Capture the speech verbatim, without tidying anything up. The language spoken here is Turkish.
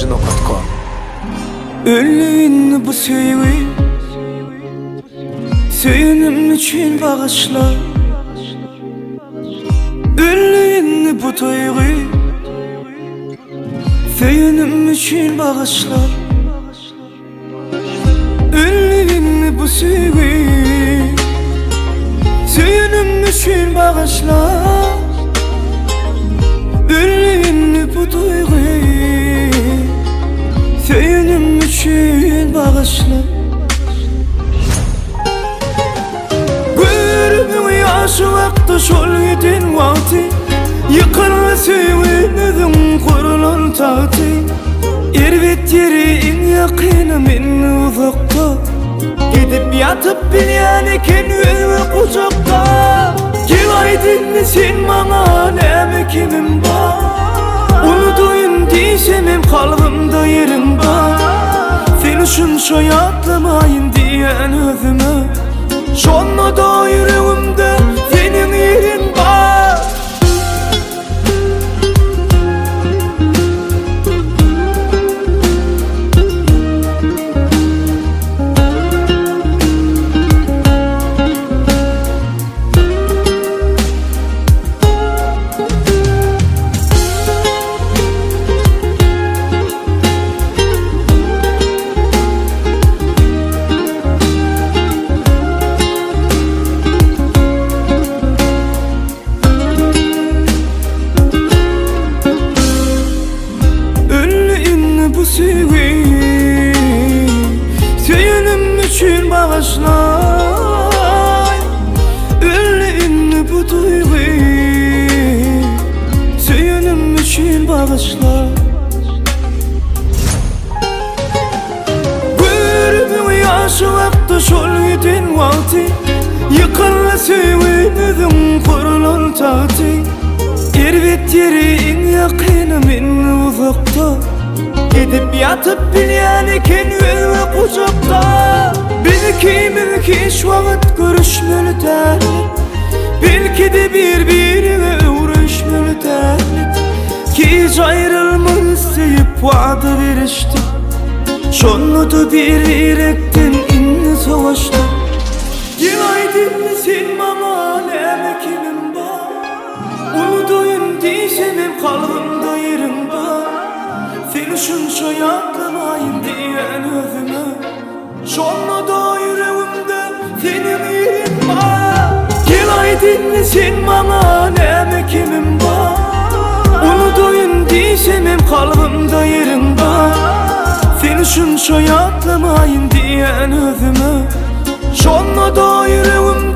Imagine nokta com. Ölüğün bu sevgi Söyünüm için bağışla. Ölüğün bu duygu Söyünüm için bağışla. Ölüğün bu sevgi Söyünüm için bağışla. Ölüğün bu duygu Söyünüm için bağışla. Görümün yaşı vakti şol gidin vakti Yıkırlı sevginim kurulan tahtı Ervet yerin yakını min uzakta Gidip yatıp bilyen eken özü kucakta Gel aydın sen bana nemi kimim var Unutuyun diysem kalbimde yerim var Sen üçün şayatlamayın diyen özüme Şonla da yüreğimde senin yerin var. Bu sevgi Söyünüm için bağışla. Ölüğün bu duygu Söyünüm için bağışla. Görümün yaşı vakti şol gidin vakti Yıkırlı sevginim kurulan tahtı Ervet yerin yakını min uzakta Gidip yatıp bilyen eken özü kucakta Belki belki şu vakit görüşmeli terlik Belki de birbirine uğraşmalı terlik Ki hiç ayrılmak isteyip vaada veriştik Şonlu da bir yürekten inni savaştık. Gel aydın sen bana nemi kimim var Unutuyun diysem kalbimde yerim var Sen üçün şayatlamayın diyen özüme Şonla da yüreğimde senin yerin var. Gel aydın sen bana nemi kimim var Unutuyun diysem kalbimde yerin var. Sen üçün şayatlamayın diyen özüme Şonla da yüreğimde